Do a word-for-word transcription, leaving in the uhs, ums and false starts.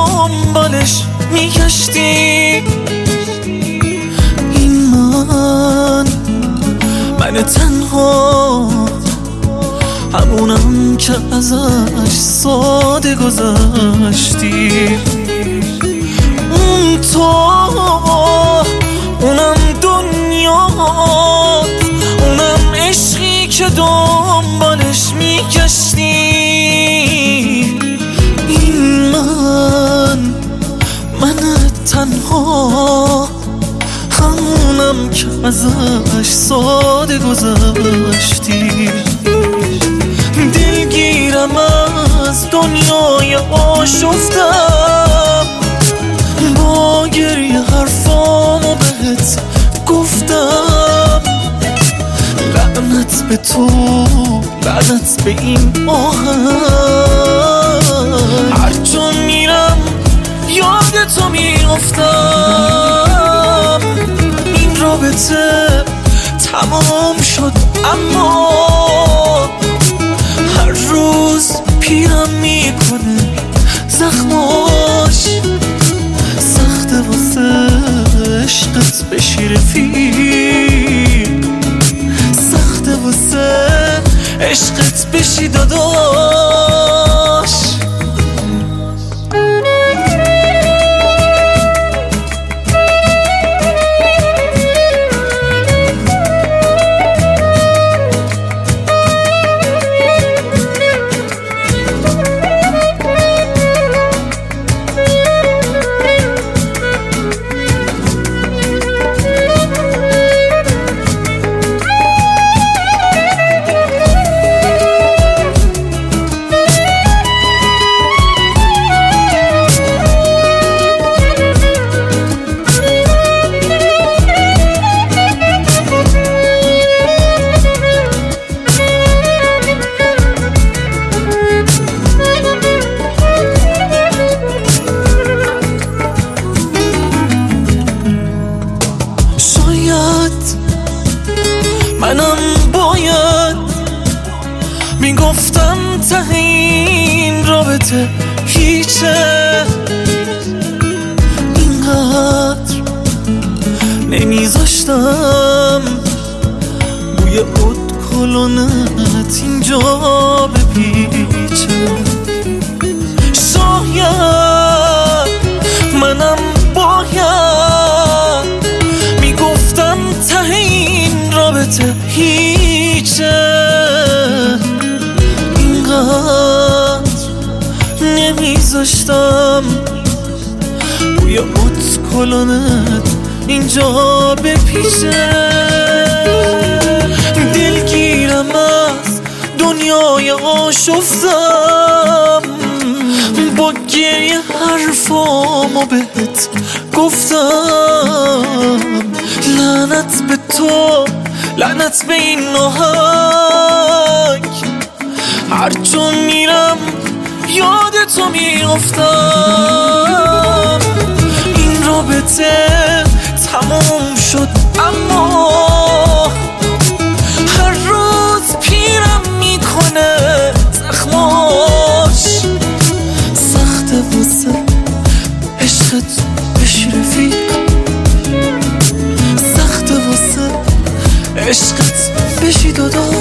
دنبالش میگشتی. این من من تنها، همونم که ازش ساده گذشتی. اون تو، اونم دنیات، اونم عشقی که دنبالش میگشتی. این من من تنها، همونم که ازش ساده گذشتی. دلگیرم از دنیای آشفتم، با گریه حرفامو بهت گفتم. لعنت به تو، لعنت به این آهنگ، هر جا میرم یاد تو میافتم. این رابطه تمام شد اما هر روز پیرم میکنه زخماش. سخته واسه عشقت بشی رفیق، سخته واسه عشقت بشی داداش. منم باید میگفتم ته این رابطه هیچه، اینقدر نمیذاشتم بوی ادکلونت اینجا بپیچه. شاید منم باید میگفتم ته این رابطه هیچه، اینقدر نمیذاشتم بوی ادکلونت اینجا بپیچه. دلگیرم از دنیای آشفتم، با گریه حرفامو بهت گفتم. لعنت به تو، لعنت به این آهنگ، هر جا میرم یاد تو میافتم. این رابطه تموم شد اما هر روز پیرم میکنه زخماش. سخته واسه عشقت بشی رفیق، سخته واسه عشقت بشی داداش.